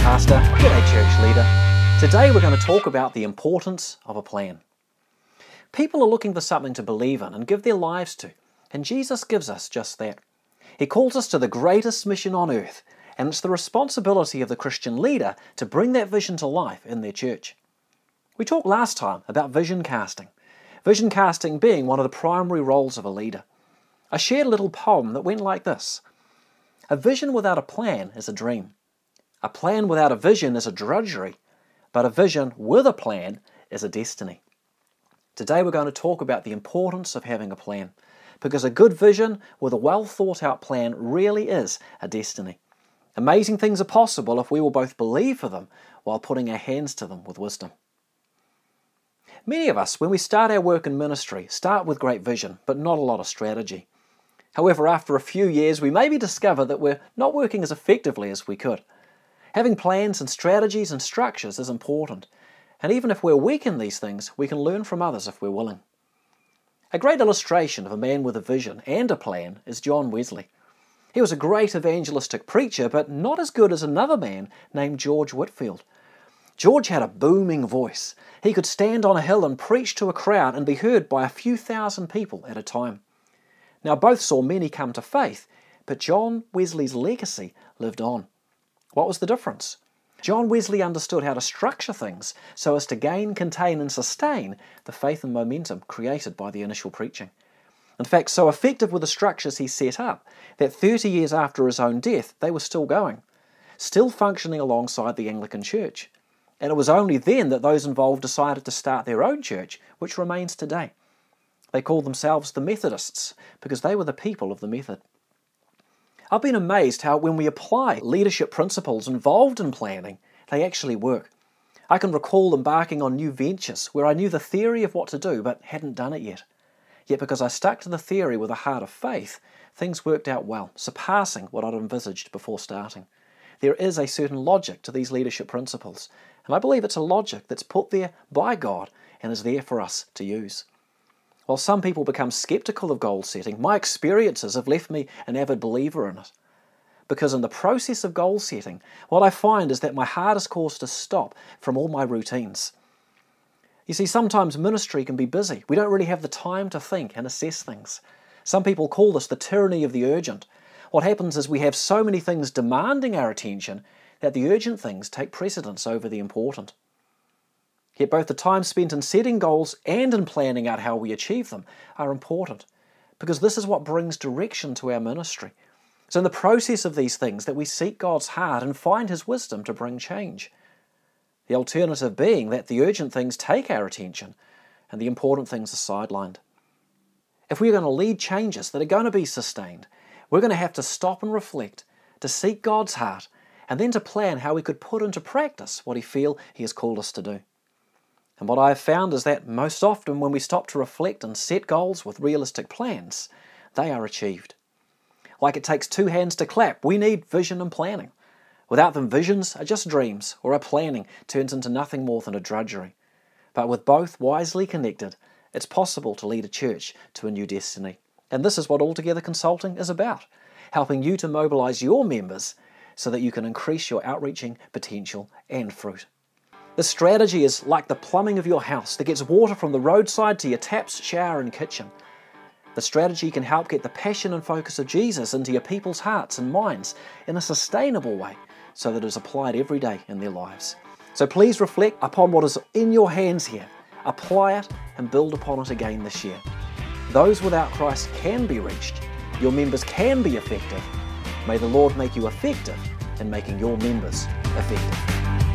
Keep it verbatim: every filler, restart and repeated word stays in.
Pastor. G'day church leader. Today we're going to talk about the importance of a plan. People are looking for something to believe in and give their lives to, and Jesus gives us just that. He calls us to the greatest mission on earth, and it's the responsibility of the Christian leader to bring that vision to life in their church. We talked last time about vision casting, vision casting being one of the primary roles of a leader. I shared a little poem that went like this: a vision without a plan is a dream. A plan without a vision is a drudgery, but a vision with a plan is a destiny. Today we're going to talk about the importance of having a plan, because a good vision with a well thought out plan really is a destiny. Amazing things are possible if we will both believe for them while putting our hands to them with wisdom. Many of us, when we start our work in ministry, start with great vision, but not a lot of strategy. However, after a few years, we maybe discover that we're not working as effectively as we could. Having plans and strategies and structures is important, and even if we're weak in these things, we can learn from others if we're willing. A great illustration of a man with a vision and a plan is John Wesley. He was a great evangelistic preacher, but not as good as another man named George Whitefield. George had a booming voice. He could stand on a hill and preach to a crowd and be heard by a few thousand people at a time. Now both saw many come to faith, but John Wesley's legacy lived on. What was the difference? John Wesley understood how to structure things so as to gain, contain and sustain the faith and momentum created by the initial preaching. In fact, so effective were the structures he set up that thirty years after his own death they were still going, still functioning alongside the Anglican Church. And it was only then that those involved decided to start their own church, which remains today. They called themselves the Methodists because they were the people of the method. I've been amazed how when we apply leadership principles involved in planning, they actually work. I can recall embarking on new ventures where I knew the theory of what to do but hadn't done it yet. Yet because I stuck to the theory with a heart of faith, things worked out well, surpassing what I'd envisaged before starting. There is a certain logic to these leadership principles, and I believe it's a logic that's put there by God and is there for us to use. While some people become skeptical of goal setting, my experiences have left me an avid believer in it. Because in the process of goal setting, what I find is that my heart is caused to stop from all my routines. You see, sometimes ministry can be busy. We don't really have the time to think and assess things. Some people call this the tyranny of the urgent. What happens is we have so many things demanding our attention that the urgent things take precedence over the important. Yet both the time spent in setting goals and in planning out how we achieve them are important, because this is what brings direction to our ministry. It's in the process of these things that we seek God's heart and find His wisdom to bring change. The alternative being that the urgent things take our attention and the important things are sidelined. If we're going to lead changes that are going to be sustained, we're going to have to stop and reflect, to seek God's heart, and then to plan how we could put into practice what He feels He has called us to do. And what I have found is that most often when we stop to reflect and set goals with realistic plans, they are achieved. Like it takes two hands to clap, we need vision and planning. Without them, visions are just dreams, or our planning turns into nothing more than a drudgery. But with both wisely connected, it's possible to lead a church to a new destiny. And this is what Altogether Consulting is about, helping you to mobilize your members so that you can increase your outreaching potential and fruit. This strategy is like the plumbing of your house that gets water from the roadside to your taps, shower and kitchen. The strategy can help get the passion and focus of Jesus into your people's hearts and minds in a sustainable way so that it is applied every day in their lives. So please reflect upon what is in your hands here, apply it and build upon it again this year. Those without Christ can be reached. Your members can be effective. May the Lord make you effective in making your members effective.